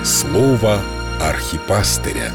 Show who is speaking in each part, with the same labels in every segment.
Speaker 1: Слово архипастыря.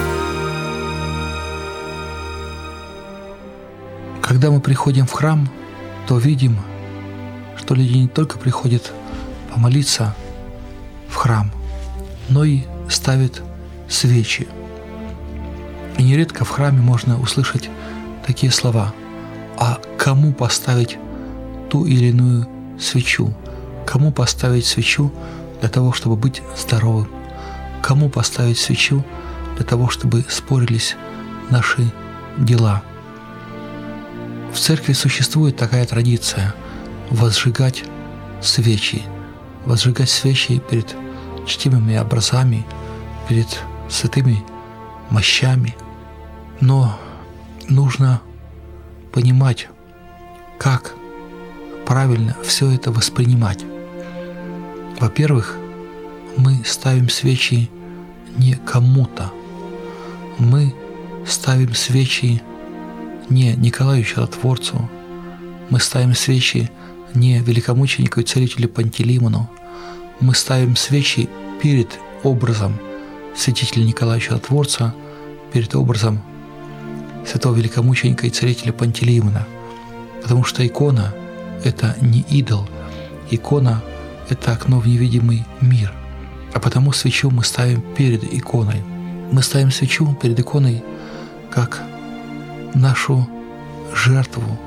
Speaker 2: Когда мы приходим в храм, то видим, что люди не только приходят помолиться в храм, но и ставят свечи. И нередко в храме можно услышать такие слова: «А кому поставить ту или иную свечу? Кому поставить свечу для того, чтобы быть здоровым? Кому поставить свечу для того, чтобы спорились наши дела?» В церкви существует такая традиция – возжигать свечи. Возжигать свечи перед чтимыми образами, перед святыми мощами. Но нужно понимать, как правильно все это воспринимать. Во-первых, мы ставим свечи не кому-то. Мы ставим свечи не Николаю Чудотворцу, мы ставим свечи не великомученику и целителю Пантелеймону, мы ставим свечи перед образом святителя Николая Чудотворца, перед образом святого великомученика и целителя Пантелеймона, потому что икона – это не идол, икона – это окно в невидимый мир, а потому свечу мы ставим перед иконой. Мы ставим свечу перед иконой как нашу жертву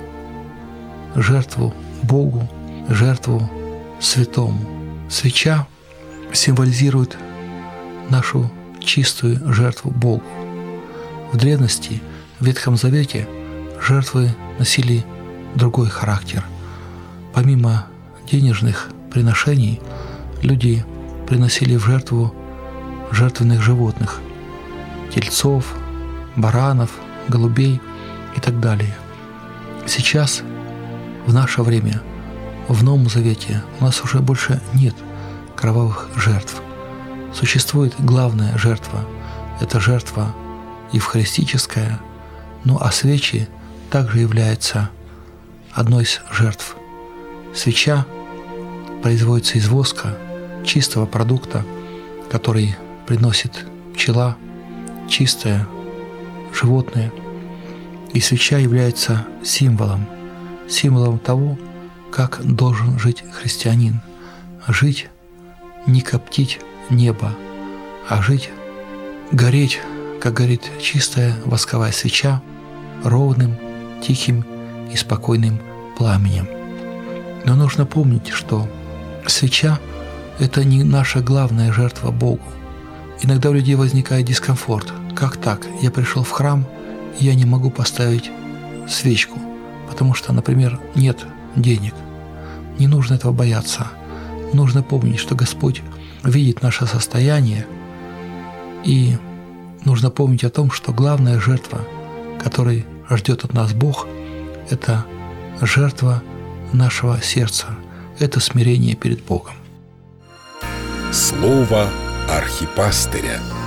Speaker 2: Богу, жертву святому. Свеча символизирует нашу чистую жертву Богу. В древности, в Ветхом Завете, жертвы носили другой характер. Помимо денежных приношений, люди приносили в жертву жертвенных животных – тельцов, баранов, голубей и так далее. Сейчас, в наше время, в Новом Завете у нас уже больше нет кровавых жертв. Существует главная жертва – это жертва евхаристическая, ну а свечи также являются одной из жертв. Свеча производится из воска, чистого продукта, который приносит пчела, чистое животное. И свеча является символом того, как должен жить христианин. Жить, не коптить небо, а жить, гореть, как горит чистая восковая свеча, ровным, тихим и спокойным пламенем. Но нужно помнить, что свеча – это не наша главная жертва Богу. Иногда у людей возникает дискомфорт. Как так? Я пришел в храм, и я не могу поставить свечку, потому что, например, нет денег. Не нужно этого бояться. Нужно помнить, что Господь видит наше состояние, и нужно помнить о том, что главная жертва, которой ждет от нас Бог, это жертва нашего сердца, это смирение перед Богом.
Speaker 1: Слово архипастыря.